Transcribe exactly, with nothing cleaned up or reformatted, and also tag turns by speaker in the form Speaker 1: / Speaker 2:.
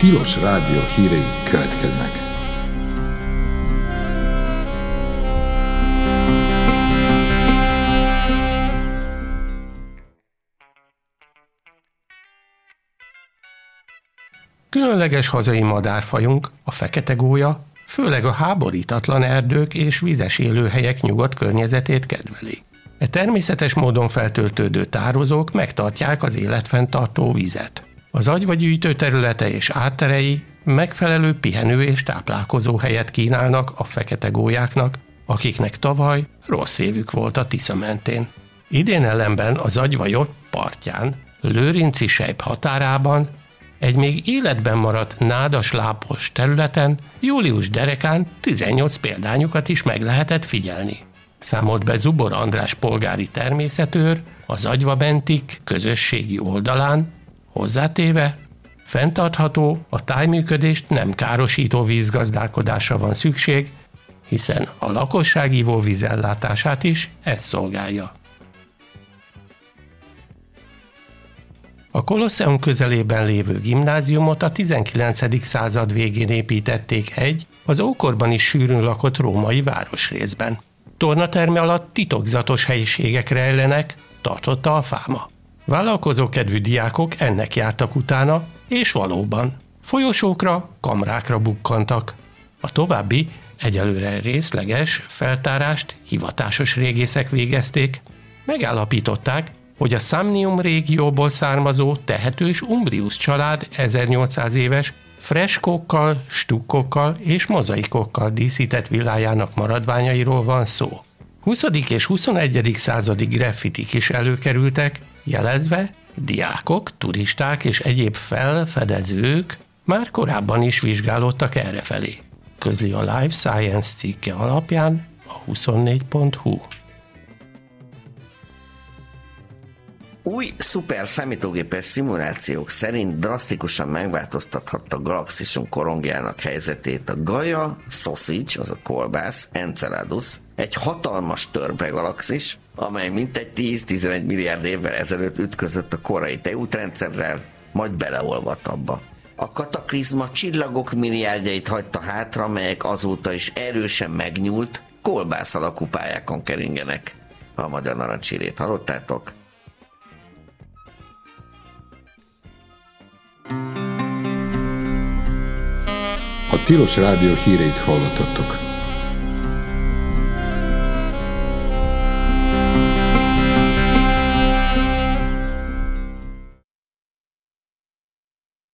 Speaker 1: Tilos Rádió hírei következnek.
Speaker 2: Különleges hazai madárfajunk, a fekete gólya, főleg a háborítatlan erdők és vizes élőhelyek nyugodt környezetét kedveli. E természetes módon feltöltődő tározók megtartják az életfenntartó vizet. Az agyvagyűjtő területe és átterei megfelelő pihenő és táplálkozó helyet kínálnak a fekete gólyáknak, akiknek tavaly rossz évük volt a Tisza mentén. Idén ellenben az agyvagyok partján, Lőrinci sejp határában, egy még életben maradt nádas lápos területen július derekán tizennyolc példányukat is meg lehetett figyelni. Számolt be Zubor András polgári természetőr az Agyvabentik közösségi oldalán, hozzátéve, fenntartható, a tájműködést nem károsító vízgazdálkodásra van szükség, hiszen a lakosság ivóvízellátását is ez szolgálja. A Kolosseum közelében lévő gimnáziumot a tizenkilencedik század végén építették egy, az ókorban is sűrűn lakott római városrészben. Tornaterme alatt titokzatos helyiségek rejlenek, tartotta a fáma. Vállalkozókedvű diákok ennek jártak utána, és valóban folyosókra, kamrákra bukkantak. A további, egyelőre részleges feltárást hivatásos régészek végezték. Megállapították, hogy a Samnium régióból származó tehetős Umbrius család ezernyolcszáz éves freskókkal, stukkokkal és mozaikokkal díszített villájának maradványairól van szó. huszadik és huszonegyedik századi graffitik is előkerültek, jelezve, diákok, turisták és egyéb felfedezők már korábban is vizsgálódtak errefelé. Közli a Life Science cikke alapján a huszonnégy pont hu.
Speaker 3: Új szuper számítógépes szimulációk szerint drasztikusan megváltoztathatta galaxisunk korongjának helyzetét a Gaia Sausage, az a kolbász, Enceladus, egy hatalmas törpe galaxis, amely mintegy tíz-tizenegy milliárd évvel ezelőtt ütközött a korai tejútrendszerrel, majd beleolvadt abba. A kataklizma csillagok milliárdjait hagyta hátra, melyek azóta is erősen megnyúlt, kolbász alakú pályákon keringenek. A Magyar Narancshírét hallottátok?
Speaker 1: A Tilos Rádió híreit hallottatok.